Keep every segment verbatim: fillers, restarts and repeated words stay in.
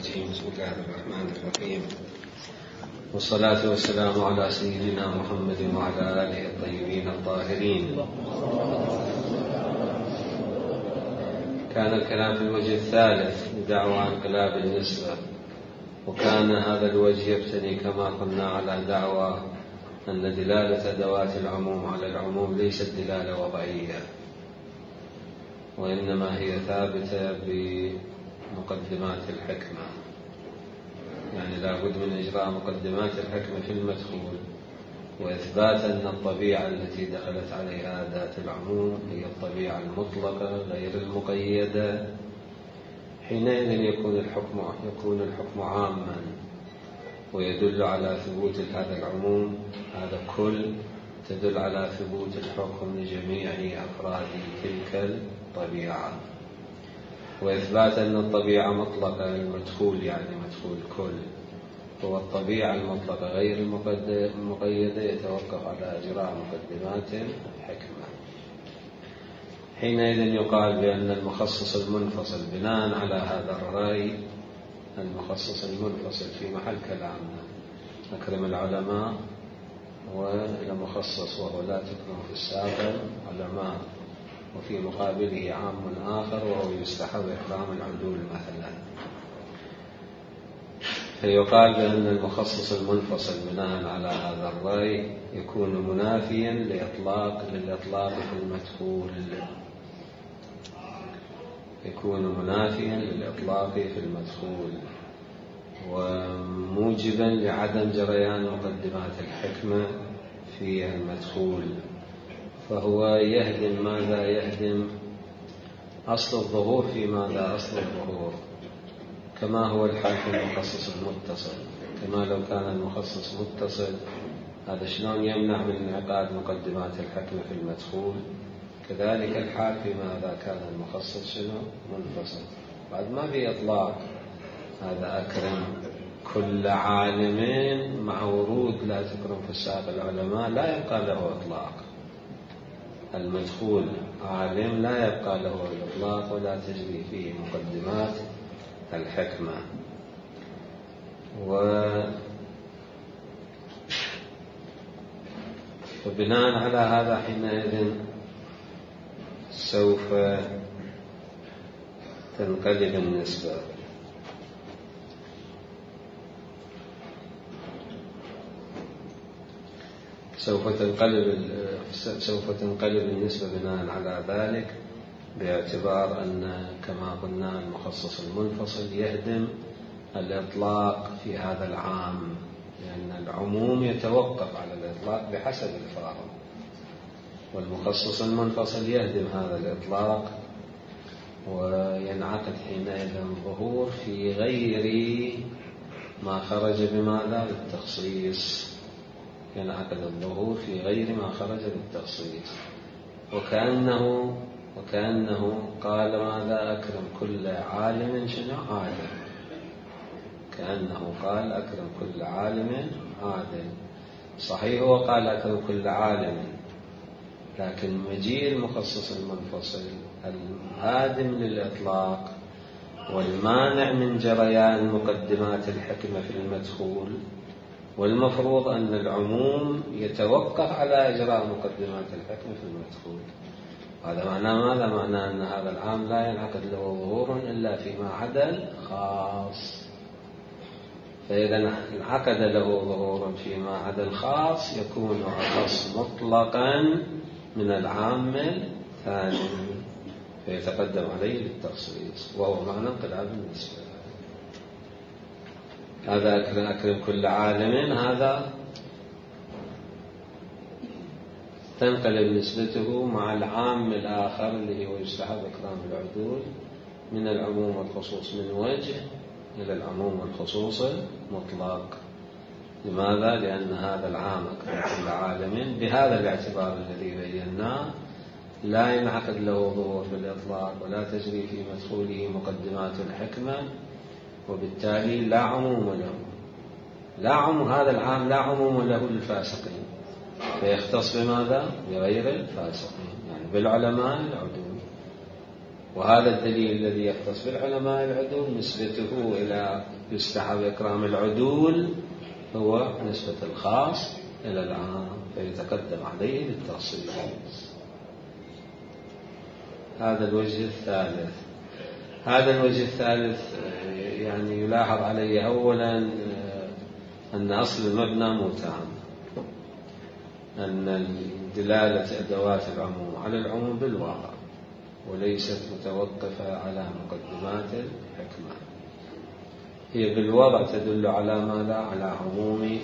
الرجيم. بسم الله الرحمن الرحيم، والصلاة والسلام على سيدنا محمد وعلى آله الطيبين الطاهرين. كان الكلام في الوجه الثالث لدعوى انقلاب النسبة، وكان هذا الوجه يبتني كما قلنا على دعوى أن دلالة أدوات العموم على العموم ليست دلالة وضعية، وإنما هي ثابتة بمقدمات الحكمة، يعني لا بد من إجراء مقدمات الحكمة في المدخول، وإثبات أن الطبيعة التي دخلت عليها أداة العموم هي الطبيعة المطلقة غير المقيدة. حينئذ يكون الحكم يكون الحكم عاما ويدل على ثبوت هذا العموم، هذا كل تدل على ثبوت الحكم لجميع أفراد تلك الطبيعة، وإثبات أن الطبيعة مطلقة المدخول، يعني مدخول كل هو الطبيعة المطلقة غير المقيدة، يتوقف على إجراء مقدمات الحكمة. حينئذ يقال بأن المخصص المنفصل بناء على هذا الرأي، المخصص المنفصل في محل كلامنا أكرم العلماء، والمخصص وهو لا تكرم في السابق علماء، وفي مقابله عام آخر وهو يستحب إكرام العدول مثلا. فيقال بأن المخصص المنفصل بناء على هذا الرأي يكون منافيا لإطلاق للإطلاق في المدخول، يكون منافيا للإطلاق في المدخول، وموجبا لعدم جريان مقدمات الحكمة في المدخول. فهو يهدم ماذا؟ يهدم أصل الظهور في ماذا؟ أصل الظهور، كما هو الحال في المخصص المتصل. كما لو كان المخصص متصل، هذا شلون يمنع من انعقاد مقدمات الحكمة في المدخول؟ كذلك الحال في ماذا كان المخصص شنو؟ منفصل. بعد ما في إطلاق، هذا أكرم كل عالم مع ورود لا تكرم في الساق العلماء لا يبقى له إطلاق. المدخول عالم لا يبقى له الإطلاق ولا تجري فيه مقدمات الحكمة. و وبناء على هذا حينئذ سوف تنقلب النسبة، سوف تنقلب سوف تنقلب النسبة بناء على ذلك، باعتبار أن كما قلنا المخصص المنفصل يهدم الإطلاق في هذا العام، لأن العموم يتوقف على الإطلاق بحسب الفارق، والمخصص المنفصل يهدم هذا الإطلاق، وينعقد حينئذ ظهور في غير ما خرج بماذا؟ بالتخصيص. ينعقد الظهور في غير ما خرج بالتخصيص، وكأنه وكأنه قال ماذا؟ أكرم كل عالم شنو؟ عالم. كأنه قال أكرم كل عالم عالم. صحيح هو قال أكرم كل عالم، لكن مجيء المخصص المنفصل الهادم للإطلاق والمانع من جريان مقدمات الحكمة في المدخول، والمفروض أن العموم يتوقف على إجراء مقدمات الحكمة في المدخول. هذا معناه ماذا؟ معناه أن هذا العام لا ينعقد له ظهور إلا فيما عدا الخاص. فإذا انعقد له ظهور فيما عدا الخاص يكون أخص مطلقا من العام الثاني، فيتقدم عليه للتخصيص، وهو معنى انقلاب النسبة. هذا أكرم, أكرم كل عالم، هذا تنقلب نسبته مع العام الآخر اللي هو يستحب إكرام العدول من العموم والخصوص من وجه إلى العموم والخصوص المطلق. لماذا؟ لأن هذا العام أكرم كل عالم بهذا الاعتبار الذي بيناه لا ينعقد له ظهور بالإطلاق، ولا تجري في مدخوله مقدمات الحكمة، وبالتالي لا عموم له. لا عموم هذا العام لا عموم له للفاسقين، فيختص بماذا؟ بغير الفاسقين، يعني بالعلماء العدول. وهذا الدليل الذي يختص بالعلماء العدول نسبته إلى يستحب إكرام العدول هو نسبة الخاص إلى العام فيتقدم عليه بالتفصيل. هذا الوجه الثالث. هذا الوجه الثالث يعني يلاحظ عليه أولا أن أصل المبنى متام، أن دلالة أدوات العموم على العموم بالواقع وليست متوقفة على مقدمات الحكمة. هي بالوضع تدل على ماذا؟ على عموم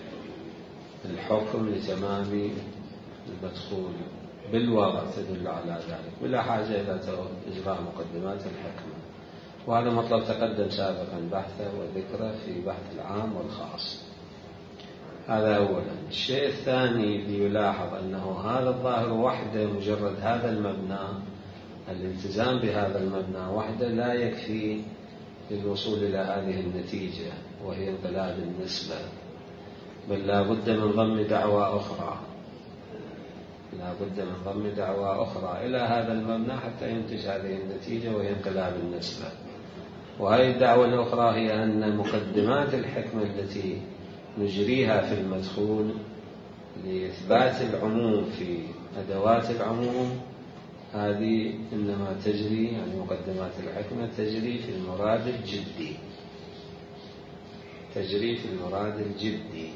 الحكم لتمام المدخول، بالوضع تدل على ذلك بلا حاجة إلى إجراء مقدمات الحكمة. وهذا مطلب تقدم سابقا بحثه وذكره في بحث العام والخاص. هذا أولا. الشيء الثاني ليلاحظ أنه هذا الظاهر وحده، مجرد هذا المبنى، الالتزام بهذا المبنى وحده لا يكفي للوصول إلى هذه النتيجة وهي انقلاب النسبة، بل لا بد من ضم دعوى أخرى لا بد من ضم دعوى أخرى إلى هذا المبنى حتى ينتج هذه النتيجة وهي انقلاب النسبة. وهذه الدعوة الأخرى هي أن مقدمات الحكمة التي نجريها في المدخول لإثبات العموم في أدوات العموم هذه إنما تجري، يعني مقدمات الحكمة تجري في المراد الجدي تجري في المراد الجدي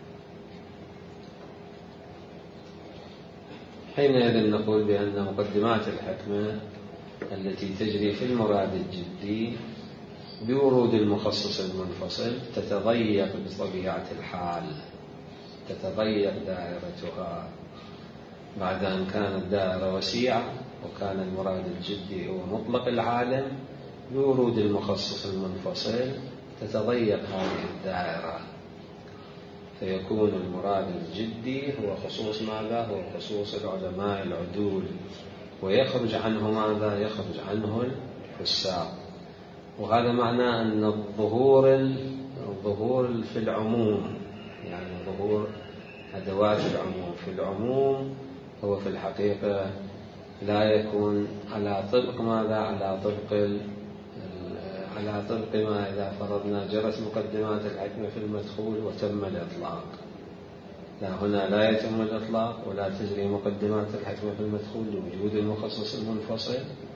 حينئذ نقول بأن مقدمات الحكمة التي تجري في المراد الجدي بورود المخصص المنفصل تتضيق بطبيعة الحال، تتضيق دائرتها بعد أن كانت دائرة وسيعة وكان المراد الجدي هو مطلق العالم. بورود المخصص المنفصل تتضيق هذه الدائرة فيكون المراد الجدي هو خصوص ماذا؟ هو خصوص العلماء العدول، ويخرج عنه ماذا؟ يخرج عنه الفساق. وهذا معناه أن الظهور الظهور في العموم، يعني ظهور أدوات العموم في العموم هو في الحقيقة لا يكون على طبق ماذا؟ على طبق على طبق ما إذا فرضنا جرت مقدمات الحكمة في المدخول وتم الإطلاق. لا، هنا لا يتم الإطلاق ولا تجري مقدمات الحكمة في المدخول لوجود المخصص المنفصل،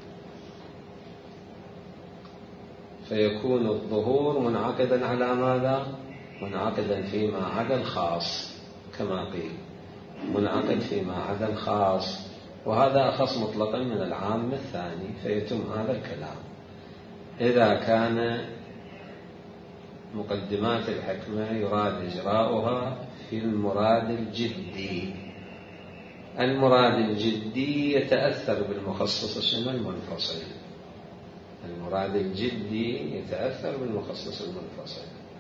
فيكون الظهور منعقدا على ماذا؟ منعقدا فيما عدا الخاص كما قيل، منعقد فيما عدا الخاص، وهذا أخص مطلقا من العام الثاني. فيتم هذا الكلام إذا كان مقدمات الحكمة يراد إجراؤها في المراد الجدي. المراد الجدي يتأثر بالمخصص المنفصل المراد الجدي يتأثر بالمخصص المنفصل.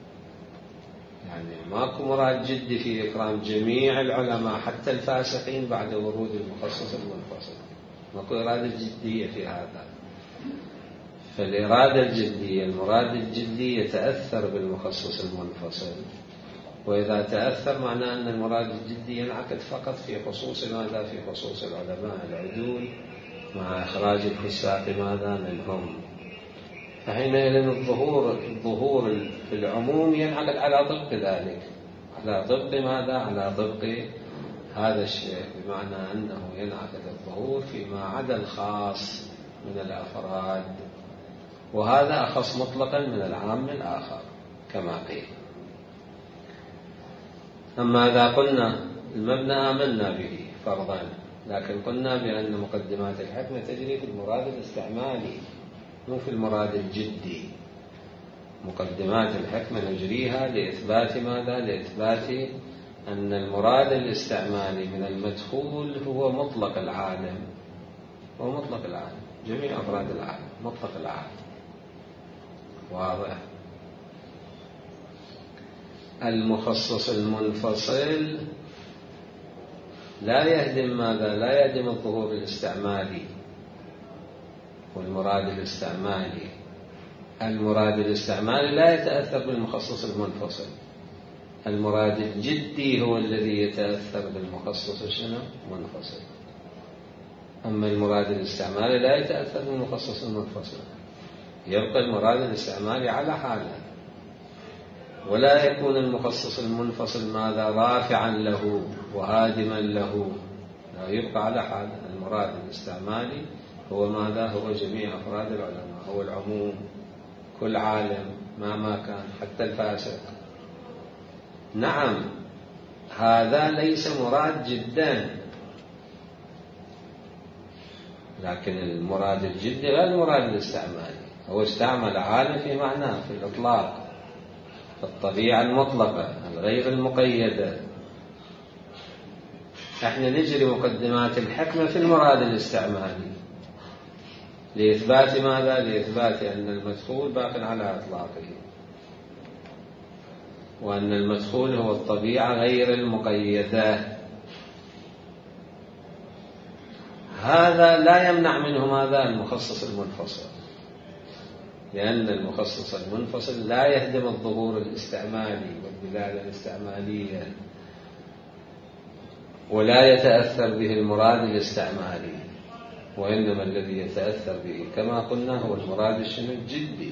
يعني ماكو مراد جدي في إكرام جميع العلماء حتى الفاسقين بعد ورود المخصص المنفصل، ماكو إرادة جدية في هذا. فالإرادة الجدية المراد الجدي يتأثر بالمخصص المنفصل، وإذا تأثر معناه أن المراد الجدي ينعقد فقط في خصوص ماذا؟ في خصوص العلماء العدول مع إخراج الفساق ماذا؟ منهم. فحينئذ الظهور الظهور في العموم ينعقد على طبق ذلك، على طبق ماذا؟ على طبق هذا الشيء، بمعنى أنه ينعقد الظهور فيما عدا الخاص من الأفراد، وهذا أخص مطلقا من العام الآخر كما قيل. أما إذا قلنا المبنى آمنا به فرضا، لكن قلنا بأن مقدمات الحكمة تجري في المراد الاستعمالي مو في المراد الجدي. مقدمات الحكمة نجريها لإثبات ماذا؟ لإثبات أن المراد الاستعمالي من المدخول هو مطلق العالم، هو مطلق العالم، جميع أفراد العالم، مطلق العالم. واضح؟ المخصص المنفصل لا يهدم ماذا؟ لا يهدم الظهور الاستعمالي والمراد الاستعمالي. المراد الاستعمالي لا يتأثر بالمخصص المنفصل، المراد الجدي هو الذي يتأثر بالمخصص شنو؟ منفصل. أما المراد الاستعمالي لا يتأثر بالمخصص المنفصل، يبقى المراد الاستعمالي على حاله، ولا يكون المخصص المنفصل ماذا رافعا له وهادما له، لا، يبقى على حاله. المراد الاستعمالي هو ماذا؟ هو جميع أفراد العلماء، هو العموم، كل عالم مهما كان حتى الفاسق. نعم، هذا ليس مراد جدا، لكن المراد الجدي غير المراد الاستعمالي. هو استعمل عالم في معناه في الإطلاق، في الطبيعة المطلقة الغير المقيدة. احنا نجري مقدمات الحكمة في المراد الاستعمالي لإثبات ماذا؟ لإثبات أن المدخول باق على إطلاقه، وأن المدخول هو الطبيعة غير المقيدة. هذا لا يمنع منه ماذا؟ المخصص المنفصل، لأن المخصص المنفصل لا يهدم الظهور الاستعمالي والدلالة الاستعمالية، ولا يتأثر به المراد الاستعمالي، وإنما الذي يتأثر به كما قلنا هو المراد الشنو؟ الجدي.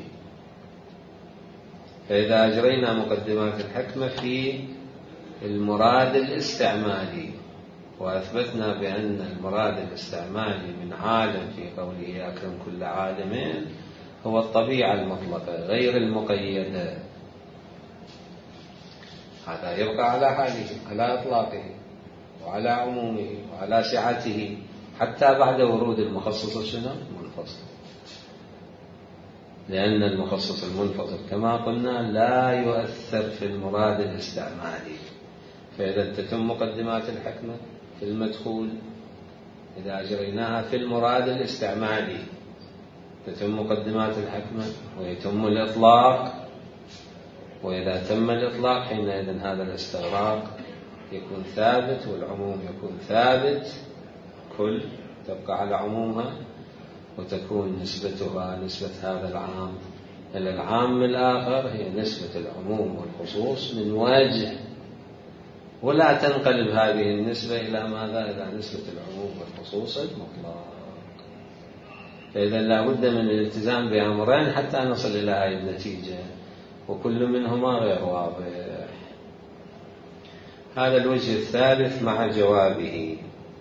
فإذا أجرينا مقدمات الحكمة في المراد الاستعمالي وأثبتنا بأن المراد الاستعمالي من عالم في قوله أكرم كل عالم هو الطبيعة المطلقة غير المقيدة، هذا يبقى على حاله، على إطلاقه وعلى عمومه وعلى سعته حتى بعد ورود المخصص شنو؟ المنفصل، لأن المخصص المنفصل كما قلنا لا يؤثر في المراد الاستعمالي. فإذا تتم مقدمات الحكمة في المدخول إذا أجريناها في المراد الاستعمالي تتم مقدمات الحكمة ويتم الإطلاق، وإذا تم الإطلاق حينئذ هذا الاستغراق يكون ثابت والعموم يكون ثابت، كل تبقى على عمومها، وتكون نسبتها نسبة هذا العام إلى العام الآخر هي نسبة العموم والخصوص من وجه، ولا تنقلب هذه النسبة إلى ماذا؟ إلى نسبة العموم والخصوص المطلق. فإذا لا بد من الالتزام بأمرين حتى نصل إلى هذه النتيجة، وكل منهما غير واضح. هذا الوجه الثالث مع جوابه.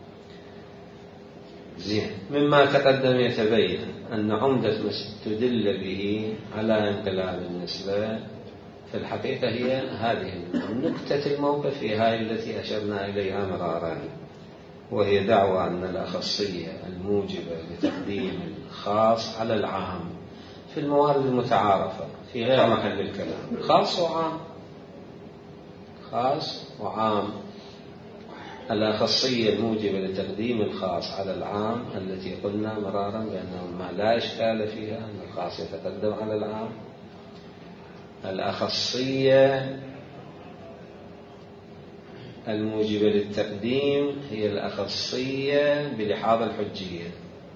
زين، مما تقدم يتبين أن عمدة ما استدل به على انقلاب النسبة في الحقيقة هي هذه نكتة الموقف، هي هذه التي أشرنا إليها مرارا، وهي دعوى أن الأخصية الموجبة لتقديم الخاص على العام في الموارد المتعارفة في غير محل الكلام، خاص وعام، خاص وعام. الأخصية الموجبة لتقديم الخاص على العام التي قلنا مرارا بأنه ما لا إشكال فيها أن الخاص يتقدم على العام. الأخصية الموجبة للتقديم هي الأخصية بلحاظ الحجية.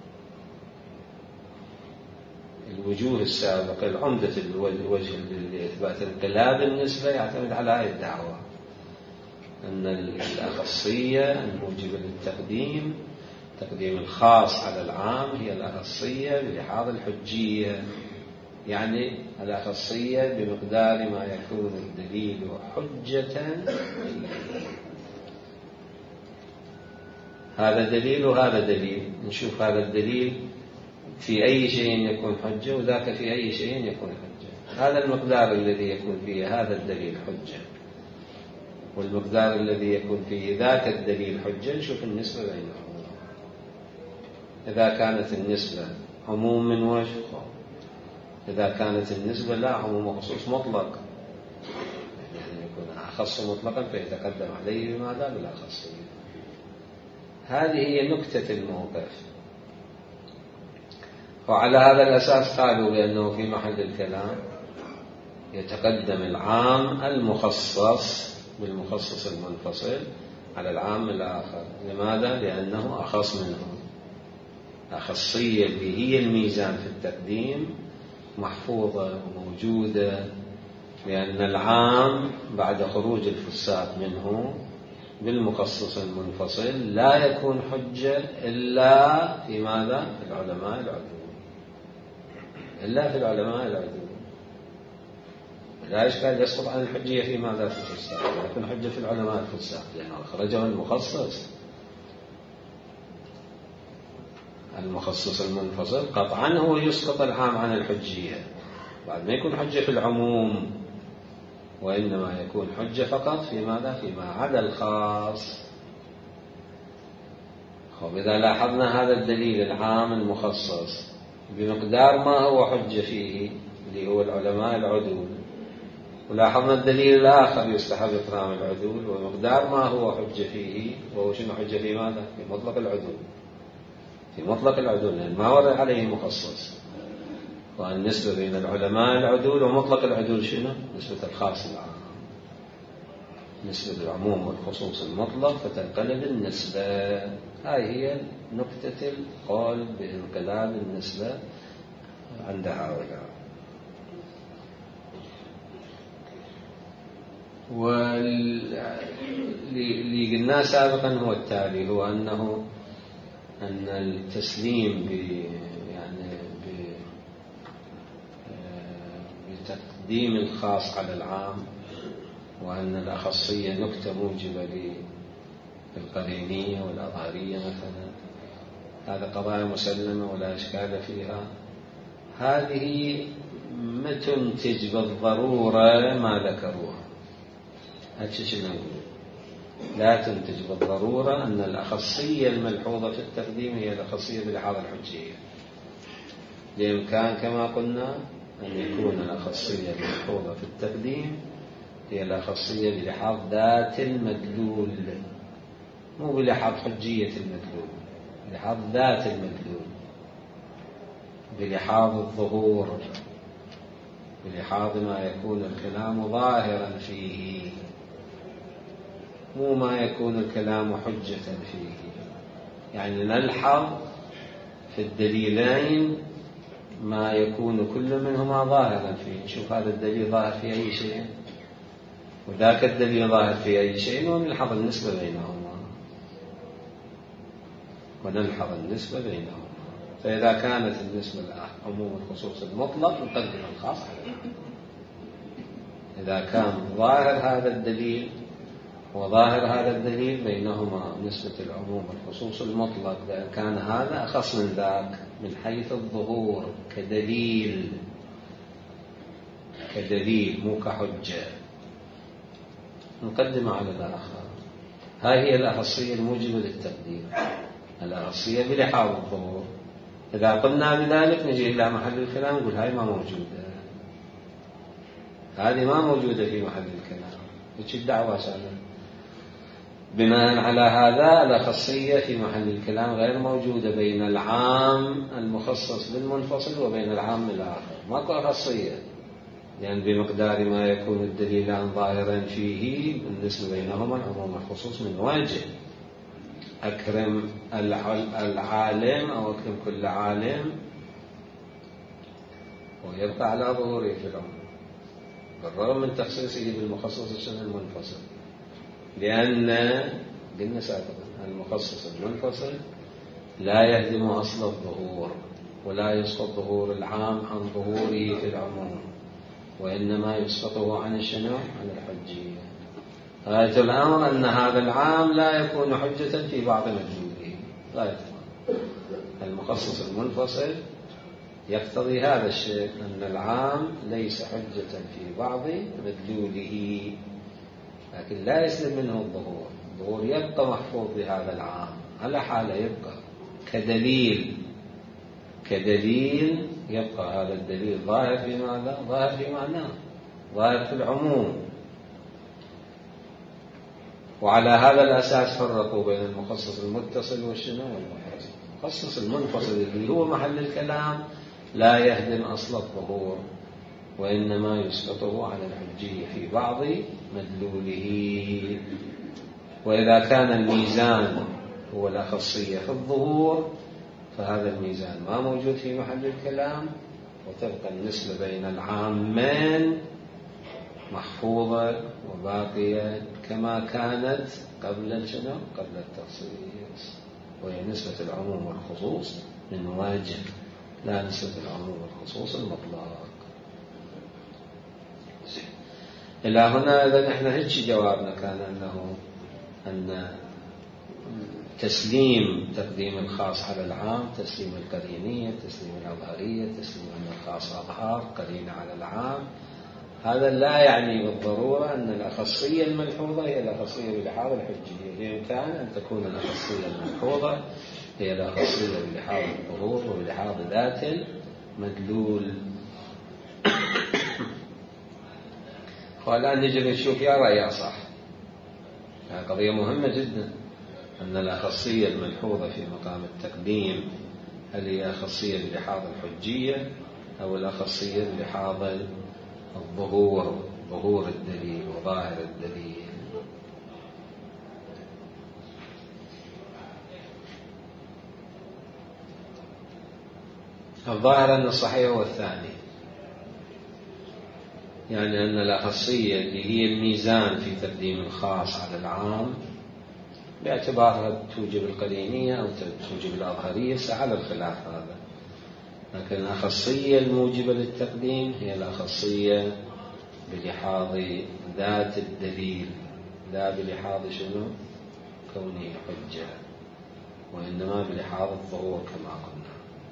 الوجوه السابقة العمدة الوجه لإثبات انقلاب النسبة يعتمد على هذه الدعوة أن الأخصية الموجبة للتقديم تقديم الخاص على العام هي الأخصية بلحاظ الحجية، يعني الأخصية بمقدار ما يكون الدليل حجة. هذا دليل وهذا دليل، نشوف هذا الدليل في أي شيء يكون حجة وذاك في أي شيء يكون حجة. هذا المقدار الذي يكون فيه هذا الدليل حجة، والمقدار الذي يكون فيه ذاك الدليل حجة نشوف النسبة بينهم. إذا كانت النسبة عموم من وجه، إذا كانت النسبة لا عموم وخصوص مطلق، يعني يكون أخص مطلقا فيتقدم عليه بماذا؟ بالأخصية. هذه هي نكتة الموقف، وعلى هذا الأساس قالوا بأنه في محل الكلام يتقدم العام المخصص بالمخصص المنفصل على العام الآخر. لماذا؟ لأنه أخص منه. أخصية اللي هي الميزان في التقديم محفوظة وموجودة، لأن العام بعد خروج الفساق منه بالمخصص المنفصل لا يكون حجة إلا في ماذا؟ في العلماء العدول، إلا في العلماء العدول. لا إشكال يسقط عن الحجية في ماذا؟ في الفساق، لكن حجة في العلماء الفساق لأنه أخرجه المخصص. المخصص المنفصل قطعا هو يسقط العام عن الحجية، بعد ما يكون حجة في العموم، وإنما يكون حجة فقط في ماذا؟ فيما عدا الخاص. وإذا لاحظنا هذا الدليل العام المخصص بمقدار ما هو حجة فيه اللي هو العلماء العدول، ولاحظنا الدليل الآخر يستحب إكرام العدول ومقدار ما هو حجة فيه، وهو شنو حجة في ماذا؟ في مطلق العدول، في مطلق العدول، لأن ما ورد عليه مخصص. والنسبة بين العلماء العدول ومطلق العدول شنو؟ نسبة الخاص العام، نسبة العموم والخصوص المطلق فتنقلب النسبة. هاي هي نقطة القول بانقلاب النسبة عند هؤلاء. واللي قلناه سابقا هو التالي، هو أنه أن التسليم ب يعني بتقديم الخاص على العام، وأن الأخصية نكتة موجبة للقرينية والأظهرية مثلا، هذا قضايا مسلمة ولا إشكال فيها. هذه ما تنتج بالضرورة ما ذكروها، هاتش نقول لا تنتج بالضرورة أن الأخصية الملحوظة في التقديم هي الأخصية بلحاظ الحجية. بإمكان كما قلنا أن يكون الأخصية الملحوظة في التقديم هي الأخصية بلحاظ ذات المدلول، مو بلحاظ حجية المدلول، بلحاظ ذات المدلول، بلحاظ الظهور، بلحاظ ما يكون الكلام ظاهرا فيه، مو ما يكون الكلام حجة فيه. يعني نلحظ في الدليلين ما يكون كل منهما ظاهرا فيه. نشوف هذا الدليل ظاهر في أي شيء وذاك الدليل ظاهر في أي شيء، ونلحظ النسبة بينهما ونلحظ النسبة بينهما. فإذا كانت النسبة عموم الخصوص المطلق نقدم الخاص على العام. إذا كان ظاهر هذا الدليل وظاهر هذا الدليل بينهما نسبة العموم والخصوص المطلق، لأن كان هذا أخص من ذاك من حيث الظهور كدليل، كدليل مو كحجة، نقدم على الآخر. هاي هي الأخصية الموجبة للتقديم، الأخصية بلحاظ الظهور. إذا قلنا بذلك نجي إلى محل الكلام نقول هاي ما موجودة، هذه ما موجودة في محل الكلام، وش الدعوة سالة؟ بناء على هذا الأخصية في محل الكلام غير موجودة بين العام المخصص بالمنفصل وبين العام الآخر، ماكو أخصية، لأن يعني بمقدار ما يكون الدليلان ظاهرا فيه بالنسبة بينهما العموم والخصوص من وجه. أكرم العالم أو أكرم كل عالم ويبقى على ظهوره في العموم بالرغم من تخصيصه بالمخصص الشبه المنفصل، لأن قلنا سابقا المخصص المنفصل لا يهدم أصل الظهور ولا يسقط ظهور العام عن ظهوره في العموم، وإنما يسقطه عن الشنو؟ عن الحجية. غاية الأمر أن هذا العام لا يكون حجة في بعض مدلوله، غاية المخصص المنفصل يقتضي هذا الشيء، أن العام ليس حجة في بعض مدلوله، لكن لا يسلم منه الظهور. الظهور يبقى محفوظ بهذا العام على حاله، يبقى كدليل، كدليل يبقى هذا الدليل ظاهر في ماذا؟ ظاهر في معناه، ظاهر في العموم. وعلى هذا الأساس فرقوا بين المخصص المتصل والشنو والمنفصل. المخصص المنفصل اللي هو محل الكلام لا يهدم أصل الظهور، وإنما يسقطه على الحجية في بعض مدلوله. وإذا كان الميزان هو الأخصية في الظهور فهذا الميزان ما موجود في محل الكلام، وتبقى النسبة بين العامين محفوظة وباقية كما كانت قبل شنو؟ قبل التخصيص، وهي نسبة العموم والخصوص من وجه، لا نسبة العموم والخصوص المطلق. إلى هنا إذا نحن هيك جوابنا كان أنه أن تسليم تقديم الخاص على العام، تسليم القرينية، تسليم الأظهرية، تسليم أن الخاص أظهر قرينة على العام، هذا لا يعني بالضرورة أن الأخصية الملحوظة هي الأخصية بلحاظ الحجية. بإمكان أن تكون الأخصية الملحوظة هي الأخصية بلحاظ الظهور وبلحاظ ذات المدلول. والآن نجي نشوف يا رأي أصح. هذه قضية مهمة جدا، أن الأخصية الملحوظة في مقام التقديم هل هي أخصية بلحاظ الحجية أو الأخصية بلحاظ الظهور، ظهور الدليل وظاهر الدليل. الظاهر أن الصحيح هو الثاني، يعني أن الأخصية اللي هي الميزان في تقديم الخاص على العام باعتبارها توجب القرينية أو توجب الأظهرية على الخلاف هذا، لكن الأخصية الموجبة للتقديم هي الأخصية بلحاظ ذات الدليل، لا بلحاظ شنو؟ كونه حجة، وإنما بلحاظ الظهور كما قلنا.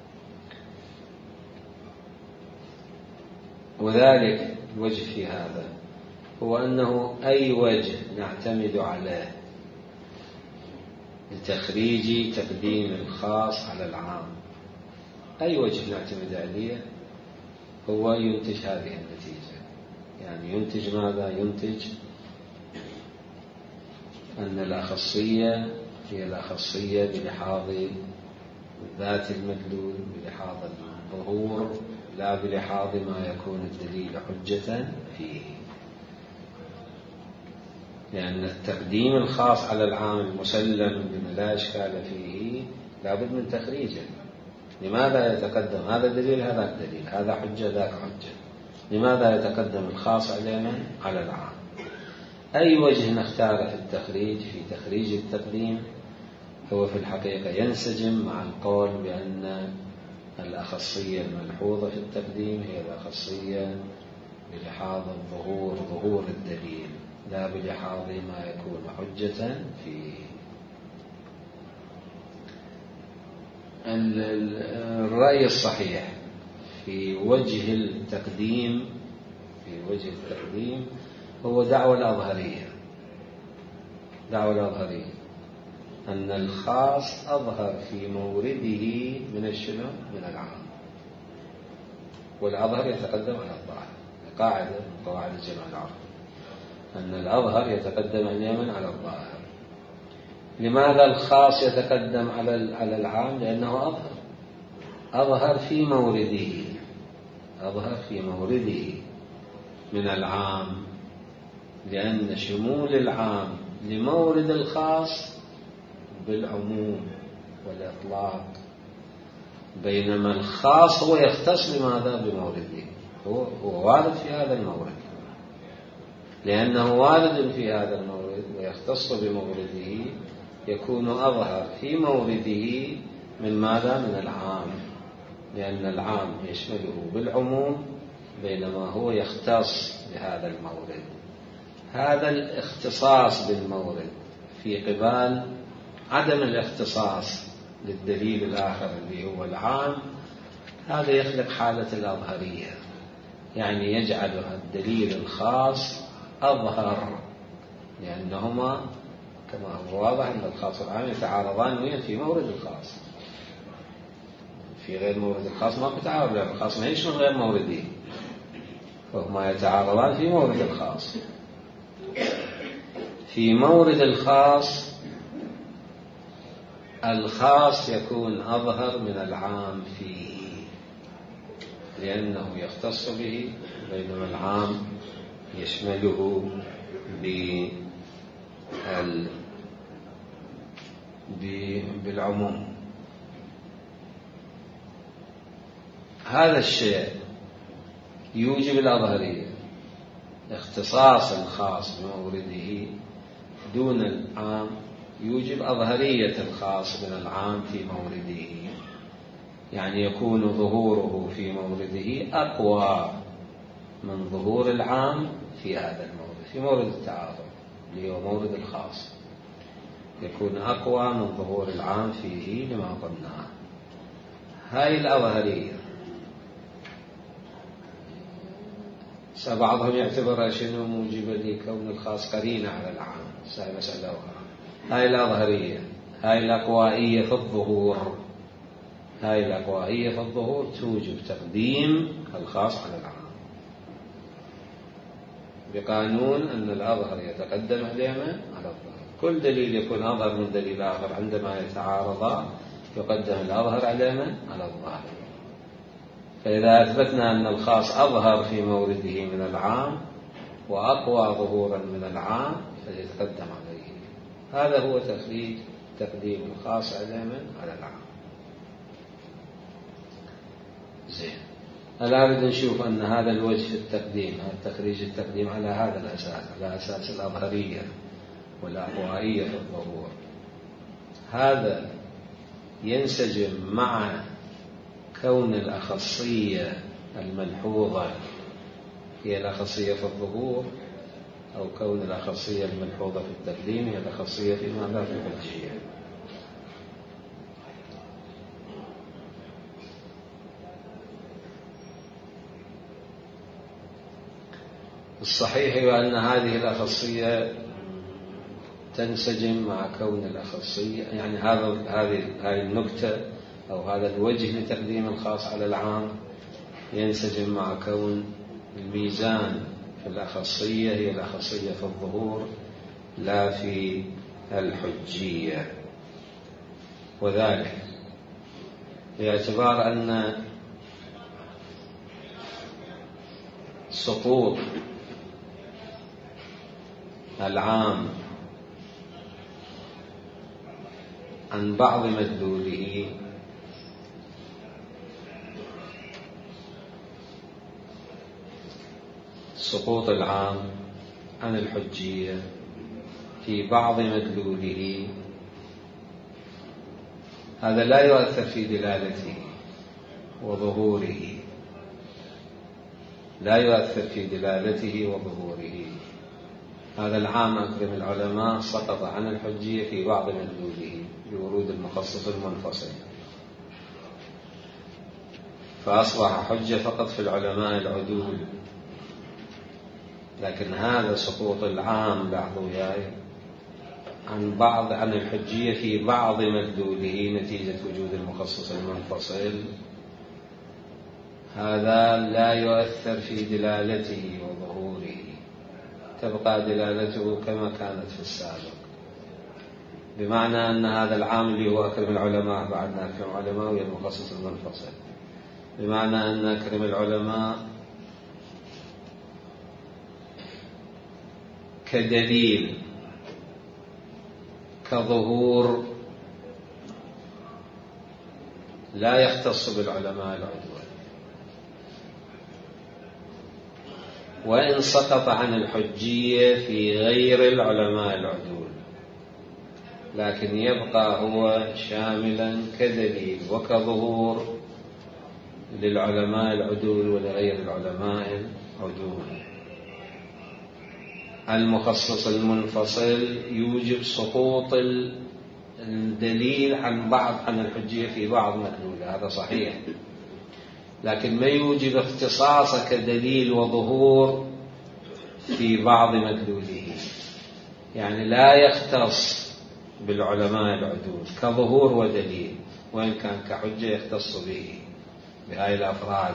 وذلك الوجه في هذا هو أنه أي وجه نعتمد عليه لتخريج تقديم الخاص على العام، أي وجه نعتمد عليه هو ينتج هذه النتيجة. يعني ينتج ماذا؟ ينتج أن الأخصية هي الأخصية بلحاظ ذات المدلول، بلحاظ الظهور، لا بلحاظ ما يكون الدليل حجة فيه. لأن التقديم الخاص على العام المسلم بما لا إشكال فيه لابد من تخريجه. لماذا يتقدم هذا الدليل هذا الدليل، هذا حجة ذاك حجة؟ لماذا يتقدم الخاص على على العام؟ أي وجه نختاره في التخريج في تخريج التقديم هو في الحقيقة ينسجم مع القول بأن الأخصية الملحوظة في التقديم هي الأخصية بلحاظ الظهور، ظهور الدليل، لا بلحاظ ما يكون حجة فيه. الرأي الصحيح في وجه التقديم في وجه التقديم هو دعوى الأظهرية، دعوى الأظهرية أن الخاص أظهر في مورده من الشنو؟ من العام، والأظهر يتقدم على الظاهر. قاعدة من قواعد الجمع العربي أن الأظهر يتقدم اليمن على الظاهر. لماذا الخاص يتقدم على على العام؟ لأنه أظهر أظهر في مورده، أظهر في مورده من العام، لأن شمول العام لمورد الخاص بالعموم والإطلاق، بينما الخاص هو يختص بماذا؟ بمورده، هو هو وارد في هذا المورد، لأنه وارد في هذا المورد ويختص بمورده يكون أظهر في مورده من ماذا؟ من العام، لأن العام يشمله بالعموم بينما هو يختص بهذا المورد. هذا الاختصاص بالمورد في قبال عدم الاختصاص للدليل الآخر اللي هو العام، هذا يخلق حالة الأظهرية، يعني يجعل الدليل الخاص أظهر، لأنهما كما هو واضح أن الخاص والعام يتعارضان وين؟ في مورد الخاص. في غير مورد الخاص ما بتعارض، لأن الخاص ما يشمل غير موردين، فهما يتعارضان في مورد الخاص. في مورد الخاص الخاص يكون أظهر من العام فيه لأنه يختص به، بينما العام يشمله بالعموم. هذا الشيء يوجب الأظهرية، اختصاص الخاص بمورده دون العام يوجب أظهرية الخاص من العام في مورده، يعني يكون ظهوره في مورده أقوى من ظهور العام في هذا المورد، في مورد التعارض اللي هو مورد الخاص، يكون أقوى من ظهور العام فيه لما قلناه. هاي الأظهرية بعضهم يعتبرها شنو موجبة لكون الخاص قرينة على العام، هاي مسألة أخرى. هاي الأظهرية، هاي الأقوائية في الظهور، هاي الأقوائية في الظهور توجب تقديم الخاص على العام بقانون أن الأظهر يتقدم عليهما على الظاهر. كل دليل يكون أظهر من دليل آخر عندما يتعارضا يقدم الأظهر عليهما على الظاهر. فإذا أثبتنا أن الخاص أظهر في مورده من العام وأقوى ظهورا من العام فيتقدم عليه. هذا هو تخريج تقديم الخاص عليهما على العام. زين، الآن نريد نشوف أن هذا الوجه في التقديم، هذا تخريج التقديم على هذا الأساس، على أساس الأظهرية والأقوائية في الظهور، هذا ينسجم مع كون الأخصية الملحوظة هي الأخصية في الظهور، أو كون الأخصية الملحوظة في التقديم هي الأخصية في ماذا؟ في الحجية. الصحيح هو أن هذه الأخصية تنسجم مع كون الأخصية، يعني هذا هذه هذه النكتة أو هذا الوجه لتقديم الخاص على العام ينسجم مع كون الميزان في الأخصية هي الأخصية في الظهور لا في الحجية. وذلك باعتبار أن سقوط العام عن بعض مدلوله سقوط العام عن الحجية في بعض مدلوله هذا لا يؤثر في دلالته وظهوره، لا يؤثر في دلالته وظهوره. هذا العام أكرم العلماء سقط عن الحجية في بعض مدلوله بورود المخصص المنفصل، فأصبح حجة فقط في العلماء العدول. لكن هذا سقوط العام بعضه جاي عن بعض عن الحجية في بعض مدلوله نتيجة وجود المخصص المنفصل، هذا لا يؤثر في دلالته وظهوره، تبقى دلالته كما كانت في السابق. بمعنى أن هذا العام اللي هو أكرم العلماء بعدنا أكرم العلماء وهي المخصص المنفصل، بمعنى أن أكرم العلماء كدليل كظهور لا يختص بالعلماء العدول، وإن سقط عن الحجية في غير العلماء العدول، لكن يبقى هو شاملا كدليل وكظهور للعلماء العدول ولغير العلماء العدول. المخصص المنفصل يوجب سقوط الدليل عن بعض عن الحجية في بعض مدلوله، هذا صحيح، لكن ما يوجب اختصاص كدليل وظهور في بعض مدلوله، يعني لا يختص بالعلماء العدول كظهور ودليل، وإن كان كحجة يختص به بهاي الأفراد،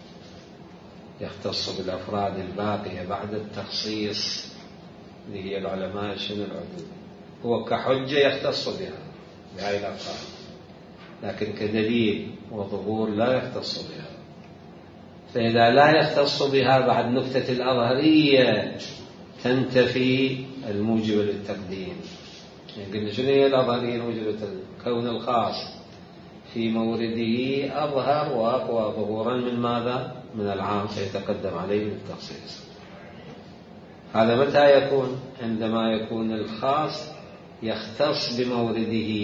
يختص بالأفراد الباقية بعد التخصيص اللي هي العلماء شنو العدول، هو كحجة يختص بها بهاي الأفراد، لكن كدليل وظهور لا يختص بها. فإذا لا يختص بها بعد نكتة الأظهرية تنتفي الموجبة للتقديم. يعني قلنا شنو هي الأظهرية الموجبة للتقديم؟ كون الخاص في مورده أظهر وأقوى ظهورا من ماذا؟ من العام، سيتقدم عليه للتخصيص. هذا متى يكون؟ عندما يكون الخاص يختص بمورده،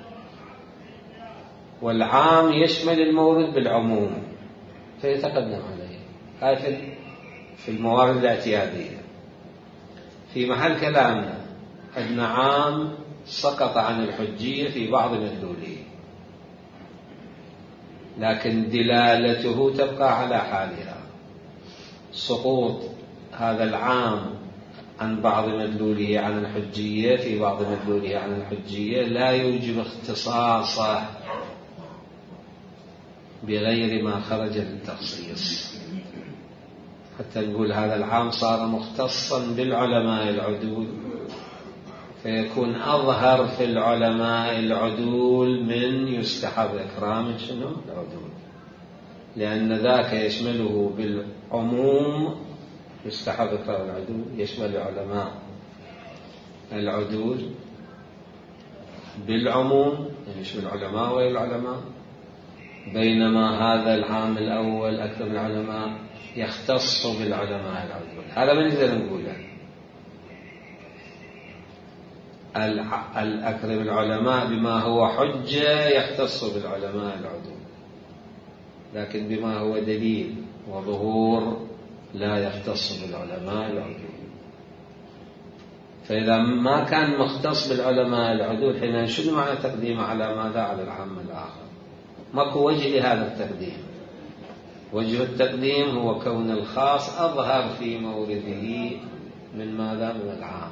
والعام يشمل المورد بالعموم فيتقدم عليه. هذا في الموارد الاعتيادية. في محل كلامنا أن عام سقط عن الحجية في بعض مدلوله، لكن دلالته تبقى على حالها. سقوط هذا العام عن بعض مدلوله عن الحجية في بعض مدلوله عن الحجية لا يوجب اختصاصه بغير ما خرج للتخصيص، حتى نقول هذا العام صار مختصا بالعلماء العدول، فيكون أظهر في العلماء العدول من يستحب إكرام شنو العدول، لأن ذاك يشمله بالعموم. يستحب إكرام العدول يشمل العلماء العدول بالعموم، يعني يشمل العلماء والعلماء، بينما هذا العام الأول أكرم العلماء يختص بالعلماء العدول. هذا ما نقدر نقوله. الأكرم العلماء بما هو حجة يختص بالعلماء العدول، لكن بما هو دليل وظهور لا يختص بالعلماء العدول. فإذا ما كان مختص بالعلماء العدول حين شنو معنى تقديمه على ماذا؟ على العام الآخر. ماكو وجه لهذا التقديم. وجه التقديم هو كون الخاص أظهر في مورده من ماذا؟ من العام.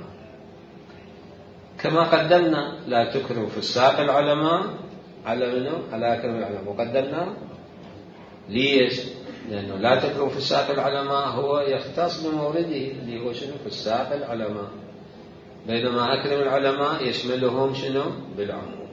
كما قدمنا لا تكرم فساق العلماء على منه؟ على أكرم العلماء. وقدمنا ليش؟ لأنه لا تكرم فساق العلماء هو يختص بمورده اللي هو شنو؟ فساق العلماء، بينما أكرم العلماء يشملهم شنو؟ بالعموم.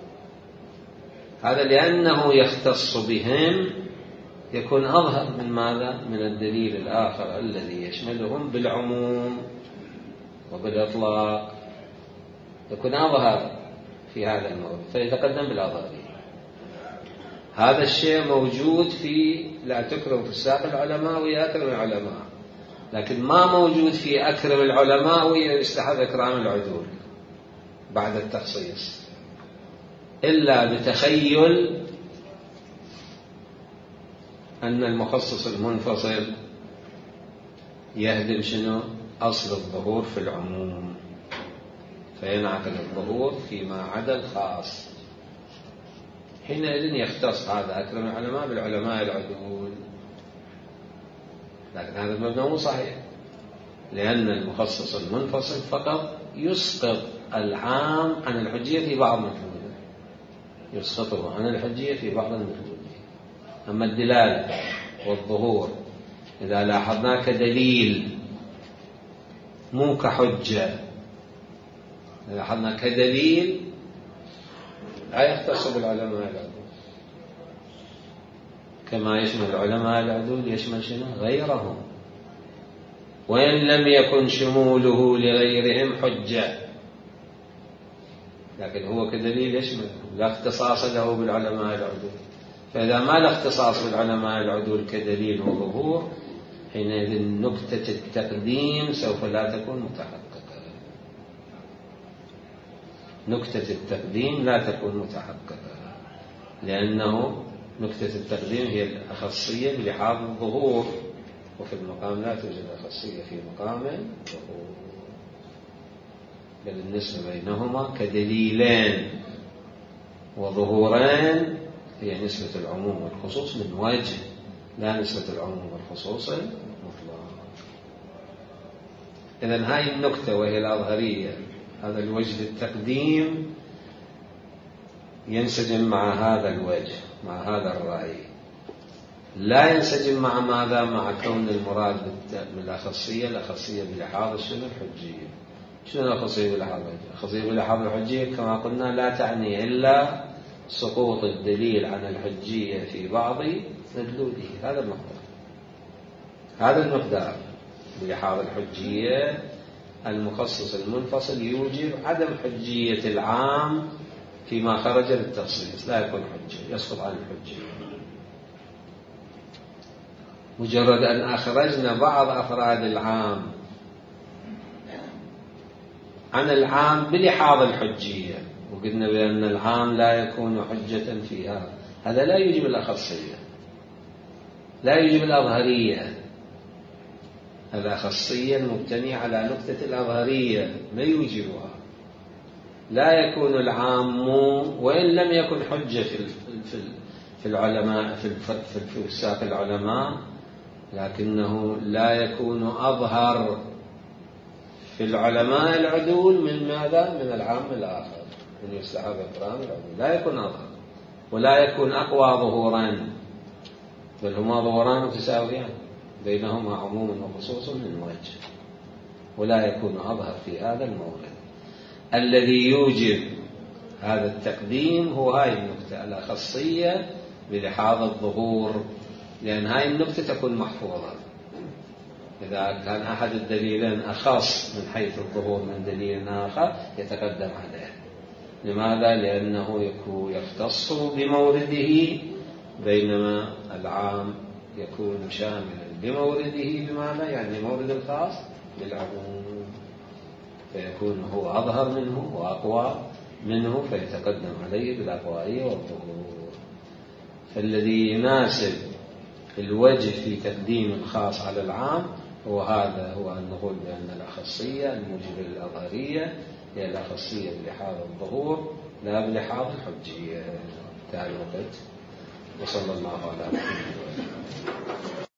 هذا لأنه يختص بهم يكون أظهر من ماذا؟ من الدليل الآخر الذي يشملهم بالعموم وبالإطلاق، يكون أظهر في هذا المورد فيتقدم بالأظهرية. هذا الشيء موجود في لا تكرم فساق العلماء ويأكرم العلماء، لكن ما موجود في أكرم العلماء ويستحب إكرام العدول بعد التخصيص، إلا بتخيل أن المخصص المنفصل يهدم شنو؟ أصل الظهور في العموم، فينعقد الظهور فيما عدا الخاص. حينئذ يختص هذا أكرم العلماء بالعلماء العدول، لكن هذا المبنى مو صحيح، لأن المخصص المنفصل فقط يسقط العام عن الحجية في بعض مدلوله، يسقطه عن الحجية في بعض المدلوله. أما الدلالة والظهور إذا لاحظنا كدليل مو كحجة، إذا لاحظنا كدليل لا يختص بالعلماء العدول، كما يشمل العلماء العدول يشمل شنو؟ غيرهم، وإن لم يكن شموله لغيرهم حجة، لكن هو كدليل يشمل، لا اختصاص له بالعلماء العدول. فإذا ما لا اختصاص بالعلماء العدول كدليل وظهور، حينئذ نكتة التقديم سوف لا تكون متحققة. نكتة التقديم لا تكون متحققة، لأنه نكتة التقديم هي الأخصية بلحاظ الظهور، وفي المقام لا توجد أخصية في مقام الظهور، بل النسبة بينهما كدليلين وظهورين هي نسبة العموم والخصوص من وجه، لا نسبة العموم والخصوص المطلق. إذن هاي النكتة وهي الأظهرية، هذا الوجه التقديم ينسجم مع هذا الوجه، مع هذا الرأي، لا ينسجم مع ماذا؟ مع كون المراد بالأخصية الأخصية بلحاظ شنو؟ الحجية. شنو الأخصية بلحاظ الحجية؟ الأخصية بلحاظ الحجية كما قلنا لا تعني إلا سقوط الدليل عن الحجية في بعض مدلوله. هذا المقدار، هذا المقدار بلحاظ الحجية. المخصص المنفصل يوجب عدم حجية العام فيما خرج للتخصيص، لا يكون حجة، يسقط عن الحجة. مجرد أن أخرجنا بعض أفراد العام عن العام بلحاظ الحجية، وقلنا بأن العام لا يكون حجة فيها، هذا لا يوجب الأخصية، لا يوجب الأظهرية. الأخصية المبتنية على نقطة الأظهرية ما يوجبها. لا يكون العام وإن لم يكن حجة في في العلماء في في فساق العلماء، لكنه لا يكون أظهر في العلماء العدول من ماذا؟ من العام الآخر، من يستحب إكرام العدول، لا يكون أظهر ولا يكون أقوى ظهورا، بل هما ظهوران متساويان بينهما عموم وخصوص من وجه، ولا يكون أظهر في هذا المورد. الذي يوجب هذا التقديم هو هاي النقطة الأخصية بلحاظ الظهور، لأن هاي النقطة تكون محفوظة. إذا كان أحد الدليلين أخص من حيث الظهور من دليل آخر يتقدم عليه. لماذا؟ لأنه يختص بمورده، بينما العام يكون شاملا بمورده، بمعنى يعني مورد الخاص بالعموم، فيكون هو أظهر منه وأقوى منه، فيتقدم عليه بالأقوائية والظهور. فالذي يناسب الوجه في تقديم الخاص على العام هو هذا، هو أن نقول بأن الأخصية الموجبة للأظهرية هي الأخصية بلحاظ الظهور لا بلحاظ الحجية. تعالى وقت، وصلى الله على محمد.